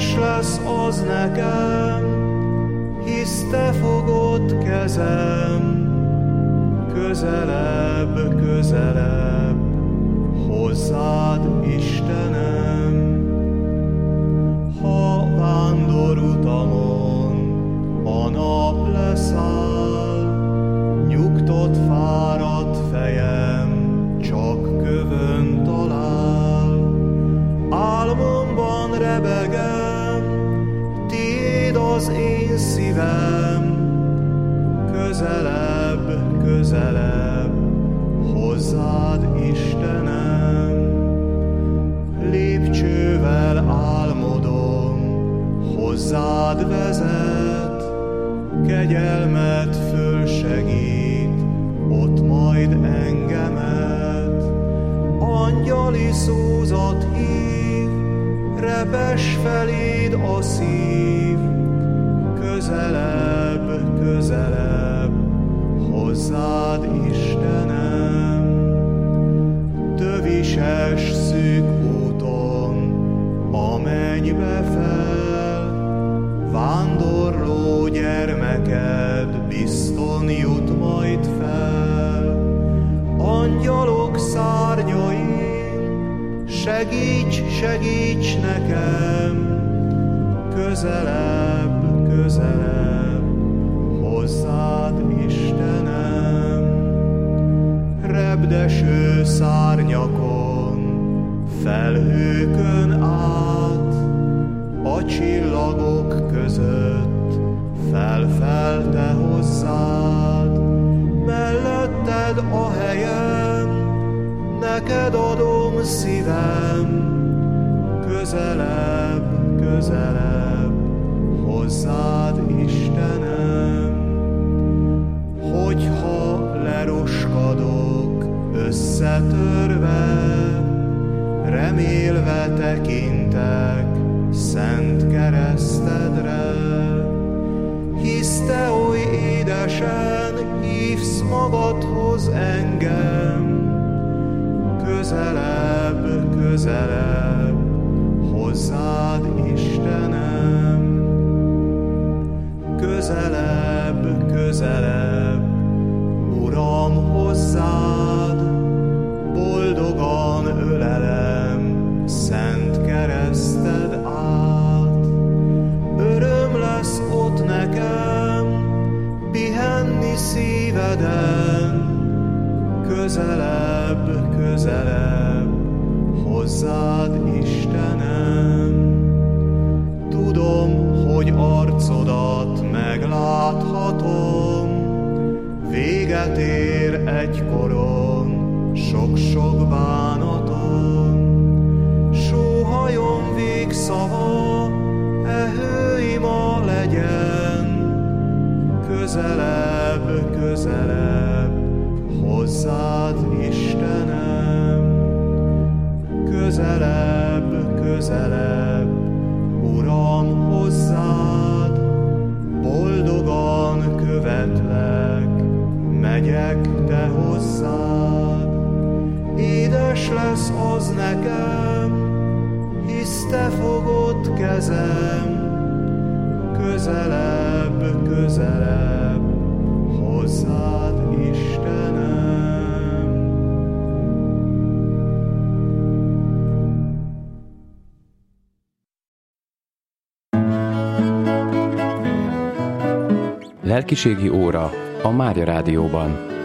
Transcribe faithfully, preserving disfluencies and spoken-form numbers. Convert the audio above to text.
Édes lesz az nekem, hisz te fogod kezem, közelebb, közelebb, hozzád, Istenem. Ha vándorutamon a nap leszáll, nyugtott fáradt fejem csak kövön talál. Álmomban rebegem, tiéd az én szívem, közelebb, közelebb, hozzád, Istenem. Lépcsővel álmodom, hozzád vezet, kegyelmed fölsegít, ott majd engemet. Angyali szózat hív, repes feléd a szív, közelebb, közelebb, hozzád, Istenem. Tövises szűk úton, a mennybe fel, vándorló gyermeked bizton jut majd fel. Angyalok szárnyain, segíts, segíts nekem, közelebb, közelebb, hozzád, Istenem. Repdeső szárnyakon, felhőkön át, a csillagok között fel-fel te hozzád. Melletted a helyem, neked adom szívem, közelebb, közelebb, hozzád, Istenem. Hogyha leroskadok összetörve, remélve tekintek szent keresztedre, hisz te oly édesen hívsz magadhoz engem, közelebb, közelebb, hozzád, Istenem. Közelebb, közelebb, Uram, hozzád, boldogan ölelem szent kereszted át. Öröm lesz ott nekem, pihenni szíveden, közelebb, közelebb, hozzád, Istenem. Tudom, hogy arcodat megláthatom, véget ér egykoron sok-sok bánatom. Sóhajom végszava, e hőima legyen, közelebb, közelebb, hozzád, Istenem. Közelebb, közelebb, Uram, hozzád, boldogan követlek, megyek te hozzád. Édes lesz az nekem, hisz te fogod kezem, közelebb, közelebb, hozzád, Istenem. Lelkiségi óra a Mária Rádióban.